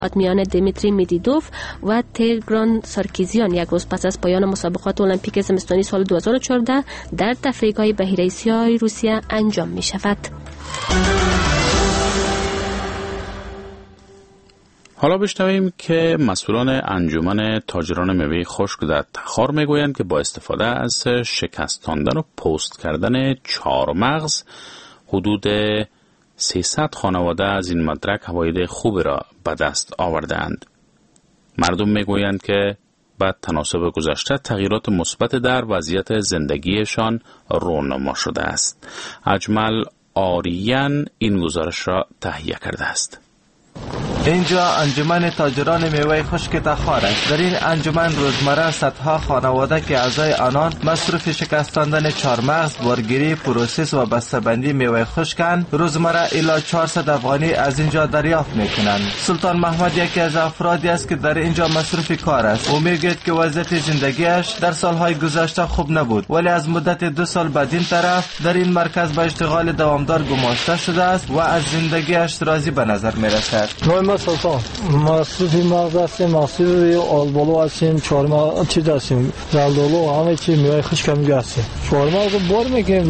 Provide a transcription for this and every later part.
میان دیمیتری میدیدوف و تیگران سارکیزیان یک روز پس از پایان مسابقات المپیک زمستانی سال 2014 در تفریحگاه بحیره سیاه روسیه انجام می شود. حالا بشنویم که مسئولان انجمن تاجران میوه خشک در تخار میگویند که با استفاده از شکستاندن و پوست کردن چهارمغز حدود 300 خانواده از این مدرک عواید خوبی را به دست آوردند. مردم میگویند که بعد تناسب گذشته تغییرات مثبت در وضعیت زندگیشان رونما شده است. اجمل آریان این گزارش را تهیه کرده است. اینجا انجمن تاجران میوه خشک تخار است. در این انجمن روزمره صدها خانواده که اعضای آنان مصروف شکستاندن چهارمغز، بارگیری، پروسس و بسته‌بندی میوه خشکند، روزمره الی 400 افغانی از اینجا دریافت میکنند. سلطان محمد یکی از افرادی است که در اینجا مصروف کار است. او میگوید که وضعیت زندگیش در سالهای گذشته خوب نبود، ولی از مدت 2 سال بعد این طرف در این مرکز به اشتغال دوامدار گماشته شده است و از زندگیش راضی به نظر میرسد. سلطان مصروف مغز هستیم، مصروف آلبالو هستیم، چهارمغز چیز هستیم، زردالو، همه چی میوه خشک هم هستیم. چهارمغز بار میکنیم،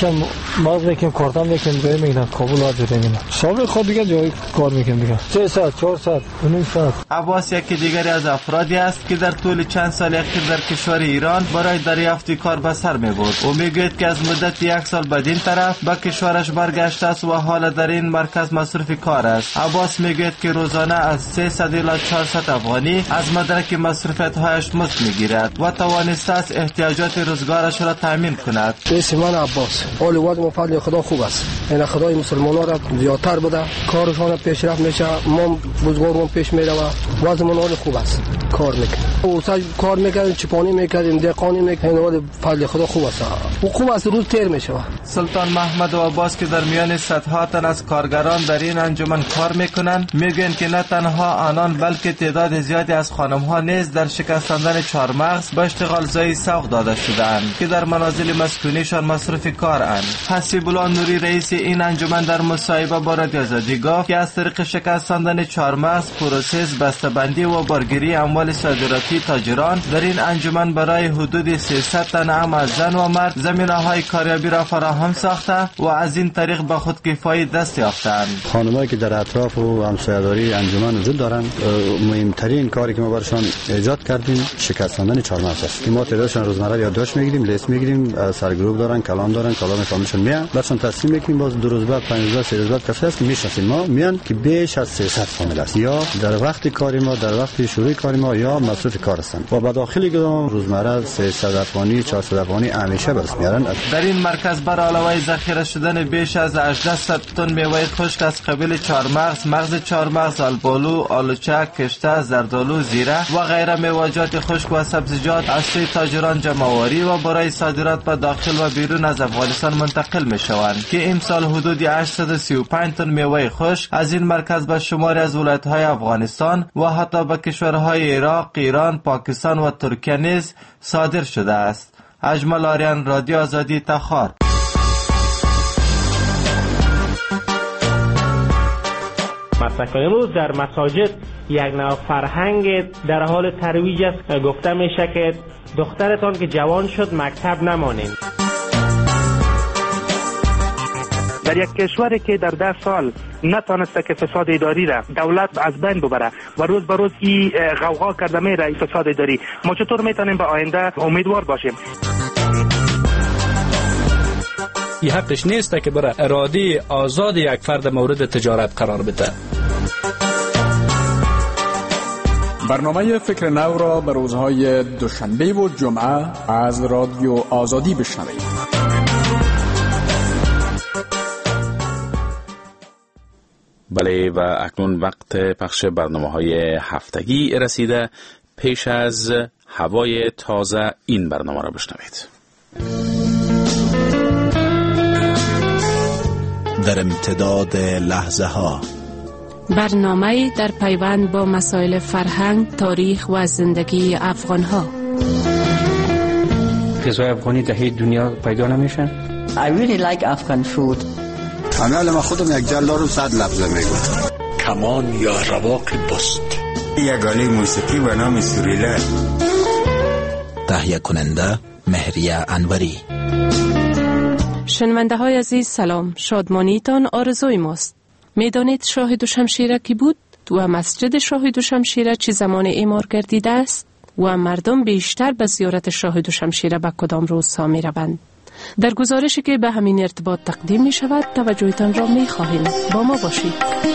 مغز میکنیم، کارتن میکنیم، جایی میگن کابل ها جایی میگن صبح خود دیگه جایی کار میکنیم دیگه 300 400 نیم ساعت. عباس یکی دیگری از افرادی است که در طول چند سال اخیر در کشور ایران برای دریافت کار به سر میبرد. او میگوید که از مدت 1 سال بعد این طرف به کشورش برگشته است و حالا در این مرکز مصروف کار است. عباس میگوید که روزانه از 300 الی 400 افغانی از مدرک مصرفیت‌هایش مزد میگیرد و توانسته است احتیاجات روزگارش را تامین کند. اسم من عباس. حال وضع و فضل خدا خوب است. این خدای مسلمان‌ها را زیادتر بده، کارشان پیشرفت میشه، ما بزرگان پیش میره و وضع من خوب است. کار میکنیم. او کار میکنیم، چپانی میکنیم، دهقانی میکنیم، ولی فضل خدا خوب است. و خوب است، روز تیر میشه. سلطان محمد و عباس که در میان صدها تن از کارگران در این انجمن کار میکنند، میگویند که نه تنها آنان بلکه تعداد زیادی از خانم‌ها نیز در شکستاندن چهارمغز به اشتغال زایی سوق داده شده‌اند که در منازل مسکونیشان مصروف کارند. حسیب الله نوری رئیس این انجمن در مصاحبه با رادیو آزادی گفت که از طریق شکستاندن چهارمغز، پروسس، بسته‌بندی و بارگیری اموال صادراتی تاجران در این انجمن برای حدود 300 تن هم از زن و مرد زمینه‌های کاریابی را فراهم ساخته و از این طریق به خودکفایی دست یافتند. خانمایی که در اطراف و همسایه‌داری انجمن وجود دارند، مهمترین کاری که ما برشان ایجاد کردیم شکستاندن چهارمغز است. که ما تعدادشان روزمره یادداشت میگیریم، لیست میگیریم، سرگروه دارن، کلام فامیلشون میان، برشان تصمیم میگیریم. باز 2 روز بعد 5 روز 3 روز بعد کسی هست که میشناسیم ما میان که بیش از 300 فامیل است، یا در وقت کاری ما، در وقت شروع کاری ما، یا مصروف کار هستند و به داخل گدام روزمره 300 افغانی 400 افغانی همیشه برس میارن. در این مرکز بر علاوه ذخیره شدن بیش از 1800 تن میوه خشک از قبیل چهارمغز، مغز چهارمغز، آلبالو، آلوچه، کشته، زردالو، زیره و غیره میوه‌جات خشک و سبزیجات از سوی تاجران جمع‌آوری و برای صادرات به داخل و بیرون از افغانستان منتقل می‌شوند که امسال حدود 835 تن میوه خشک از این مرکز به شماری از ولایت‌های افغانستان و حتی به کشورهای عراق، ایران، پاکستان و ترکیه نیز صادر شده است. اجمل آریان، رادیو آزادی، تخار. مسلک امروز در مساجد یک نوع فرهنگ در حال ترویج است. گفته میشه که دخترتان که جوان شد مکتب نمانید. در یک کشوری که در 10 سال نتانسته که فساد اداری را دولت از بین ببره و روز به روز این غوغا کرده میره فساد اداری، ما چطور میتونیم به آینده امیدوار باشیم؟ این حقش نیست که برای اراده آزاد یک فرد مورد تجارت قرار بده. برنامه فکر نو را به روزهای دوشنبه و جمعه از رادیو آزادی بشنوید. بله و اکنون وقت پخش برنامه‌های هفتگی رسیده. پیش از هوای تازه این برنامه را بشنوید. در امتداد لحظه ها، برنامه در پیوند با مسائل فرهنگ، تاریخ و زندگی افغان ها. غذای افغانی در هیچ دنیا پیدا نمیشن. I really like Afghan food. اما خودم یک جلال رو 100 لفظه میگم. کمان یا رواق بست. یگانه موسیقی به نام سوریلا. تهیه کننده مهریه انوری. شنونده های عزیز سلام، شادمانیتان آرزوی ماست. میدانید شاه دوشمشیره کی بود و مسجد شاه دوشمشیره چه زمان اعمار گردیده است و مردم بیشتر به زیارت شاه دوشمشیره به کدام روزها می روند؟ در گزارشی که به همین ارتباط تقدیم می شود توجهتان را می خواهیم. با ما باشید.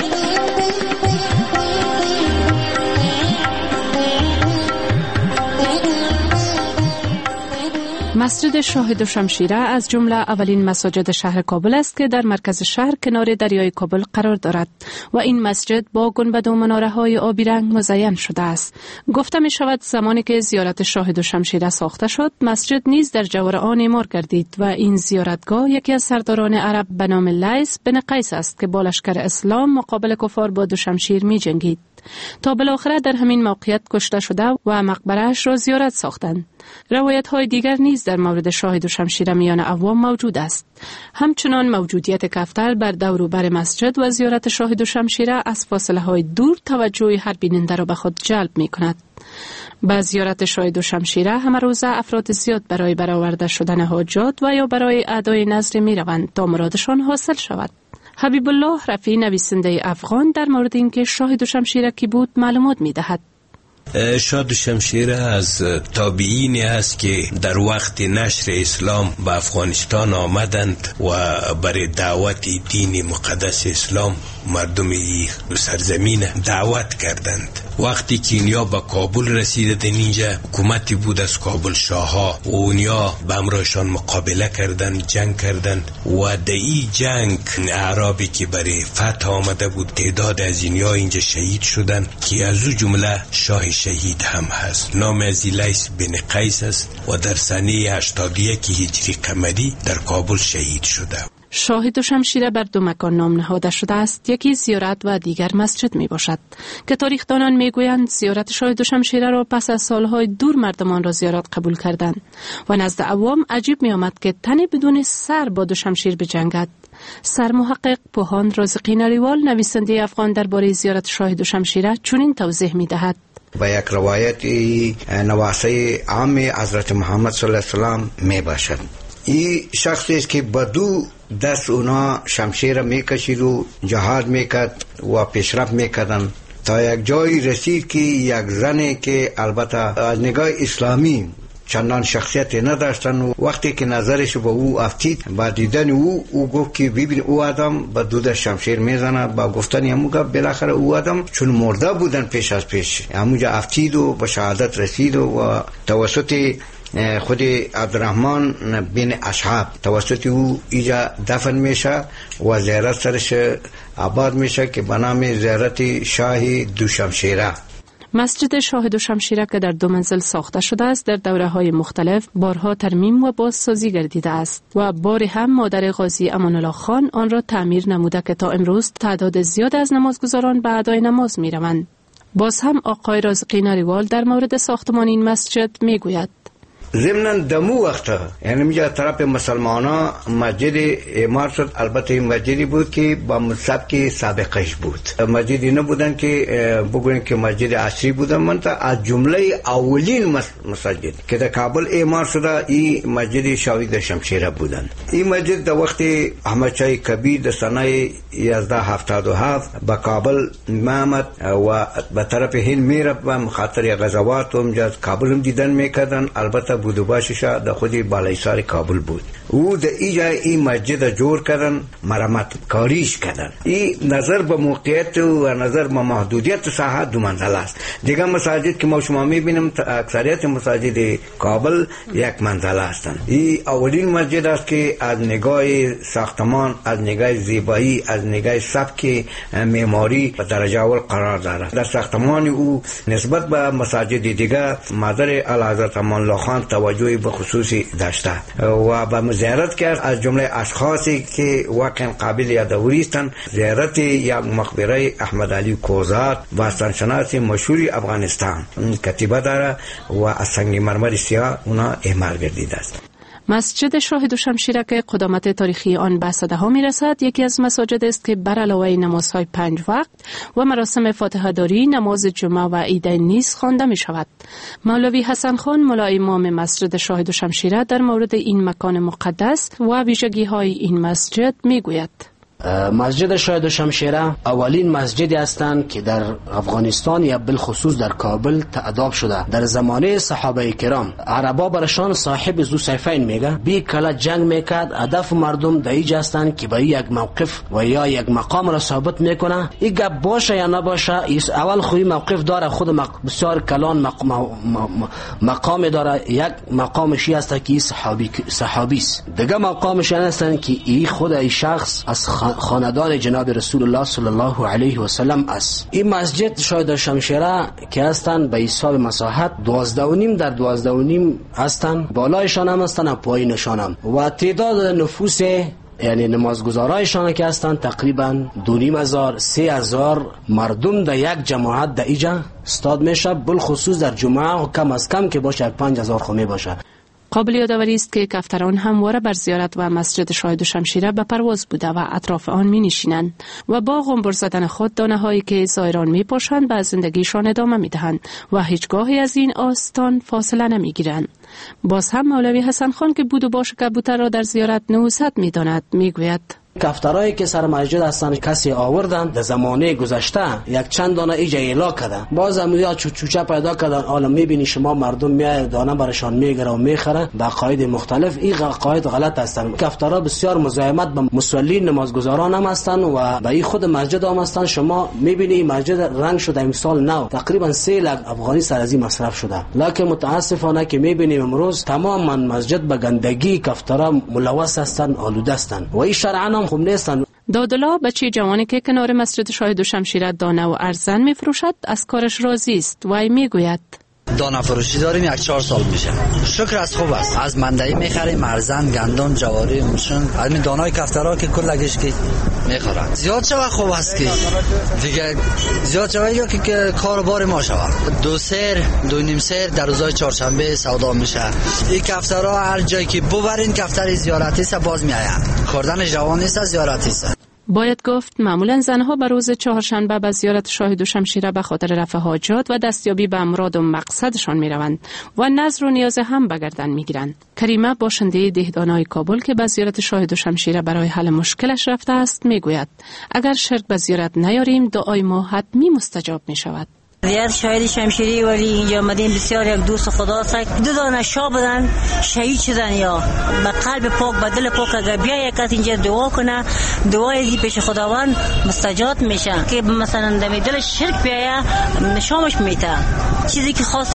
مسجد شاه دوشمشیره از جمله اولین مساجد شهر کابل است که در مرکز شهر کنار دریای کابل قرار دارد و این مسجد با گنبد و مناره‌های آبی رنگ مزین شده است. گفته می شود زمانی که زیارت شاه دوشمشیره ساخته شد، مسجد نیز در جوار آن اعمار گردید و این زیارتگاه یکی از سرداران عرب به نام لیث بن قیس است که با لشکر اسلام مقابل کفار با دوشمشیر می جنگید تا بالاخره در همین موقعیت کشته شده و مقبره‌اش را زیارت ساختند. روایت های دیگر نیز در مورد شاه دوشمشیره میان عوام موجود است. همچنان موجودیت کفتر بر دور و بر مسجد و زیارت شاه دوشمشیره از فاصله های دور توجه هر بیننده را به خود جلب می کند. با زیارت شاه دوشمشیره همه روزه افراد زیاد برای برآورده شدن حاجات و یا برای ادای نذر می روند تا مرادشان حاصل شود. حبیب الله رفیع نویسنده افغان در مورد اینکه شاه دوشمشیره کی بود معلومات می دهد. شاه دوشمشیره از تابعینی است که در وقت نشر اسلام به افغانستان آمدند و برای دعوت دین مقدس اسلام مردم سرزمین دعوت کردند. وقتی که اینیا به کابل رسیدند، اینجا حکومتی بود از کابل شاها و اونیا به امرشان مقابله کردند، جنگ کردند و در این جنگ اعرابی که برای فتح آمده بود تعداد از اینیا اینجا شهید شدند که از او جمله شاه شهید هم هست. نام از لیث بن قیس است و در سنه 81 هجری قمری در کابل شهید شده. شاه دوشمشیره بر دو مکان نام نهاده شده است، یکی زیارت و دیگر مسجد می باشد که تاریخدانان می گویند زیارت شاه دوشمشیره را پس از سالهای دور مردمان را زیارت قبول کردند و نزد عوام عجیب می آمد که تنی بدون سر با دوشمشیر بجنگد. سرمحقق پوهان رازقی نریوال نویسنده افغان درباره زیارت شاه دوشمشیره چنین توضیح می دهد. با یک روایت نواسه عام حضرت محمد صلی الله علیه وسلم می باشد. این شخصی است که بدو دست اونا شمشیر میکشید و جهاد میکرد و پیشرفت میکردن تا یک جایی رسید که یک زنی که البته از نگاه اسلامی چندان شخصیت نداشتن و وقتی که نظرش به او افتید با دیدن او گفت که ببین او آدم با دود شمشیر میزنه. با گفتن همو گفت بالاخره او آدم چون مرده بودن پیش از پیش همونجا افتید و به شهادت رسید و توسط خود عبدالرحمن بن اصحاب توسط او ایجا دفن میشه و زیارت سرش آباد میشه که به نام زیارت شاه دوشمشیره. مسجد شاه دوشمشیره که در 2 منزل ساخته شده است در دوره‌های مختلف بارها ترمیم و بازسازی گردیده است و باری هم مادر قاضی امان الله خان آن را تعمیر نموده که تا امروز تعداد زیاد از نمازگزاران به ادای نماز میروند. باز هم آقای رازقی نریوال در مورد ساختمان این مسجد میگوید. ضمن دمو وقتا یعنی میجا طرف مسلمانا مسجد اعمار شد. البته این مسجدی بود که با سبک سابقش بود، مسجدی نبودن که بگوین که مسجد عصری بودن. من تا از جمله اولین مساجد که در کابل اعمار شده این مسجد شاه دوشمشیره بودن. این مسجد در وقت احمد شاه کبیر در سنه 1177 با کابل آمد و به طرف هند میرفت و خاطر غزوات و کابل هم دیدن میکردن. البته بودوباشش در خودی بالای سر کابل بود. او در اینجا این مسجد جور کردن، مرمت کاریش کردن. این نظر به موقعیت و نظر به محدودیت ساحه 2 منزله است. دیگه مساجد که ما شما میبینیم اکثریت مساجد کابل 1 منزله هستند. این اولین مسجد است که از نگاه ساختمان، از نگاه زیبایی، از نگاه سبک معماری به درجه اول قرار دارد. در ساختمان او نسبت به مساجد دیگه مادر اعلیحضرت امان الله خان توجهی به خصوصی داشته و به زیارت کرد. از جمله اشخاصی که واقعا قابل یادآوری هستند زیارت یک مقبره احمد علی کوزات باستانشناس مشهور افغانستان کتیبه داره و از سنگ مرمر سیاه اونا اعمار گردیده است. مسجد شاهد و شمشیره که قدامت تاریخی آن به صدها می رسد، یکی از مساجد است که بر علاوه نمازهای 5 وقت و مراسم فاتحه داری، نماز جمعه و عیدین نیز خوانده می شود. مولوی حسن خان مولای امام مسجد شاهد و شمشیره در مورد این مکان مقدس و ویژگی های این مسجد می گوید. مسجد شاهد و شمشیره اولین مسجدی هستند که در افغانستان یا بالخصوص در کابل تعداب شده. در زمانه صحابه کرام عربا برشان صاحب ذو سیفین میگه، بی کلا جنگ میکرد. هدف مردم دایج هستند که به یک موقف و یا یک مقام را ثابت میکنه. این گپ باشه یا نباشه، اول خوی موقف داره، خود بسیار کلان مقام داره. یک مقامش است که صحابی است، دیگه مقامش است که این خود ای شخص از خاندان جناب رسول الله صلی الله علیه و سلم است. این مسجد شاهد و شمشیره که هستند به حساب مساحت 12.5 در 12.5 هستند، بالایشان هم هستند و پایینشان هم، و تعداد نفوس یعنی نمازگزارایشان که هستند تقریبا 2,500-3,000 مردم در یک جماعت در ایجا استاد میشه، بالخصوص در جمعه و کم از کم که باشه 5,000 خونه باشه. قابل یادآوری است که کفتران همواره بر زیارت و مسجد شاهد و شمشیره به پرواز بوده و اطراف آن می نشینند و با غنبر زدن خود دانه هایی که زائران می پاشند به زندگیشان ادامه می دهند و هیچگاهی از این آستان فاصله نمی گیرند. باز هم مولوی حسن خان که بود و باش کبوتر را در زیارت نوست می داند می گوید: کفترایی که سر مسجد هستن کسی آوردن در زمانه گذشته یک چند دانه ایجا ایلا کردن، باز هم یا چوچه پیدا کردن. حالا میبینی شما مردم میای دانه برشان میگره و میخره به عقاید مختلف. این عقاید غلط هستن. کفترها بسیار مزاحمت به مصلین نمازگزاران هم هستن و به این خود مسجد هم هستن. شما میبینی مسجد رنگ شده امسال نو تقریبا 3 لک افغانی سر از این مصرف شده، لکن متاسفانه که میبینیم امروز تماما مسجد به گندگی کفترها ملوث هستن، آلوده هستن و این شرعا خوب نیستن. دادلا بچه جوانی که کنار مسجد شاهد و شمشیره دانه و ارزن میفروشد از کارش راضی است و میگوید: دانه فروشی داریم 1-4 سال میشه. شکر از خوب است. از مندهی میخریم، ارزن، گندم، جواری، موشن، از این دانای کفترها که کلگش که میخورن. زیاد شوه خوب است که دیگه زیاد شوه یا که کاروبار ما شوه. 2 سیر در روزهای چهارشنبه سودا میشه. این کفترها هر جایی که ببرین کفتر زیارتی است باز میآیند. خوردن جوان نیست، زیارتی است. باید گفت معمولا زنها به روز چهارشنبه به زیارت شاهد و شمشیره به خاطر رفع حاجات و دستیابی به امراد و مقصدشان می روند و نظر و نیاز هم به گردن می گیرند. کریمه باشنده دهدانای کابل که به زیارت شاهد و شمشیره برای حل مشکلش رفته است می گوید: اگر شرک به زیارت نیاریم دعای ما حتمی مستجاب می شود. زیارت شاهد شمشیری ولی اینجا آمدیم بسیار یک دوست خدا است. 2 دانه شاه بدن شهید شدن یا به قلب پاک به دل پاک اگر بیا یک کس اینجا دعا کنه دعای پیش خداوند مستجاب میشه که مثلا دم دل شرک بیاید نشامش میته چیزی که خاص